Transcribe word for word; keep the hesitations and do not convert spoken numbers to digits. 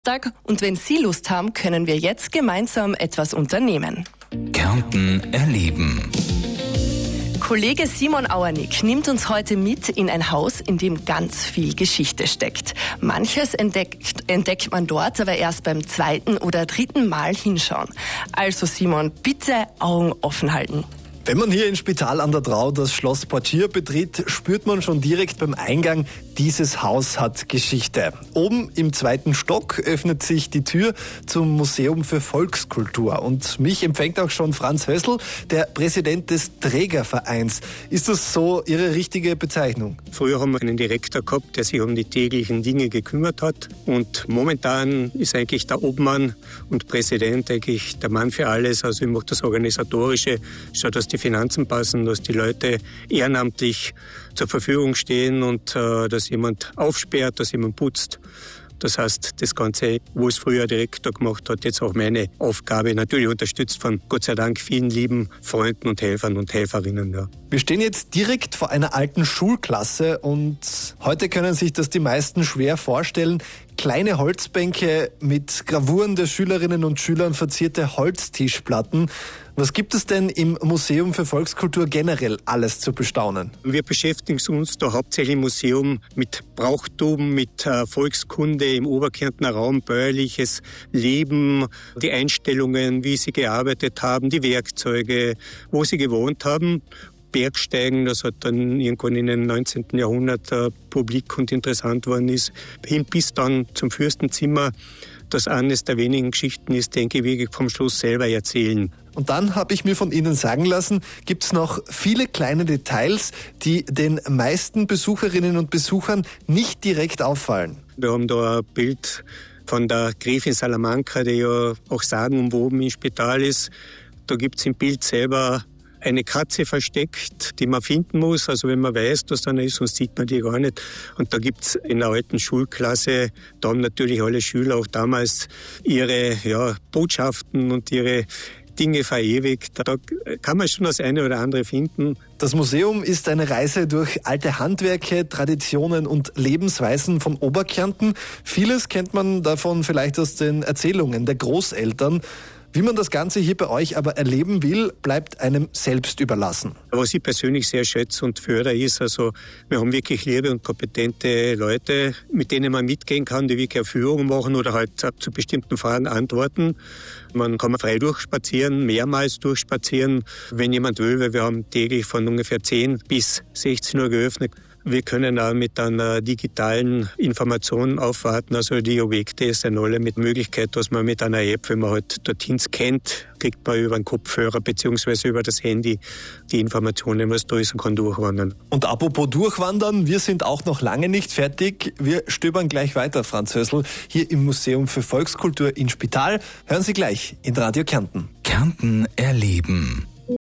Und wenn Sie Lust haben, können wir jetzt gemeinsam etwas unternehmen. Kärnten erleben. Kollege Simon Auernick nimmt uns heute mit in ein Haus, in dem ganz viel Geschichte steckt. Manches entdeckt, entdeckt man dort aber erst beim zweiten oder dritten Mal hinschauen. Also Simon, bitte Augen offen halten. Wenn man hier in Spital an der Drau das Schloss Poitiers betritt, spürt man schon direkt beim Eingang, dieses Haus hat Geschichte. Oben im zweiten Stock öffnet sich die Tür zum Museum für Volkskultur. Und mich empfängt auch schon Franz Hössl, der Präsident des Trägervereins. Ist das so Ihre richtige Bezeichnung? Früher haben wir einen Direktor gehabt, der sich um die täglichen Dinge gekümmert hat. Und momentan ist eigentlich der Obmann und Präsident eigentlich der Mann für alles. Also ich mache das Organisatorische, schaue, dass die Finanzen passen, dass die Leute ehrenamtlich zur Verfügung stehen und äh, dass jemand aufsperrt, dass jemand putzt. Das heißt, das Ganze, wo es früher Direktor gemacht hat, jetzt auch meine Aufgabe, natürlich unterstützt von Gott sei Dank vielen lieben Freunden und Helfern und Helferinnen. Ja. Wir stehen jetzt direkt vor einer alten Schulklasse und heute können sich das die meisten schwer vorstellen. Kleine Holzbänke mit Gravuren der Schülerinnen und Schülern, verzierte Holztischplatten. Was gibt es denn im Museum für Volkskultur generell alles zu bestaunen? Wir beschäftigen uns da hauptsächlich im Museum mit Brauchtum, mit äh, Volkskunde im Oberkärntner Raum, bäuerliches Leben, die Einstellungen, wie sie gearbeitet haben, die Werkzeuge, wo sie gewohnt haben. Bergsteigen, das hat dann irgendwann in den neunzehnten Jahrhundert äh, publik und interessant worden ist, hin bis dann zum Fürstenzimmer, das eines der wenigen Geschichten ist, denke ich, wirklich vom Schloss selber erzählen. Und dann habe ich mir von Ihnen sagen lassen, gibt es noch viele kleine Details, die den meisten Besucherinnen und Besuchern nicht direkt auffallen. Wir haben da ein Bild von der Gräfin Salamanca, die ja auch sagenumwoben im Spital ist. Da gibt es im Bild selber eine Katze versteckt, die man finden muss. Also wenn man weiß, dass da eine ist, sonst sieht man die gar nicht. Und da gibt's in der alten Schulklasse, da haben natürlich alle Schüler auch damals ihre ja, Botschaften und ihre Dinge verewigt. Da kann man schon das eine oder andere finden. Das Museum ist eine Reise durch alte Handwerke, Traditionen und Lebensweisen von Oberkärnten. Vieles kennt man davon vielleicht aus den Erzählungen der Großeltern. Wie man das Ganze hier bei euch aber erleben will, bleibt einem selbst überlassen. Was ich persönlich sehr schätze und fördere ist, also wir haben wirklich liebe und kompetente Leute, mit denen man mitgehen kann, die wirklich eine Führung machen oder halt zu bestimmten Fragen antworten. Man kann frei durchspazieren, mehrmals durchspazieren, wenn jemand will, weil wir haben täglich von ungefähr zehn bis sechzehn Uhr geöffnet. Wir können auch mit einer digitalen Information aufwarten. Also die Objekte sind alle mit Möglichkeit, dass man mit einer App, wenn man halt dorthin scannt, kriegt man über den Kopfhörer bzw. über das Handy die Informationen, was da ist, und kann durchwandern. Und apropos durchwandern, wir sind auch noch lange nicht fertig. Wir stöbern gleich weiter, Franz Hössl, hier im Museum für Volkskultur in Spital. Hören Sie gleich in Radio Kärnten. Kärnten erleben.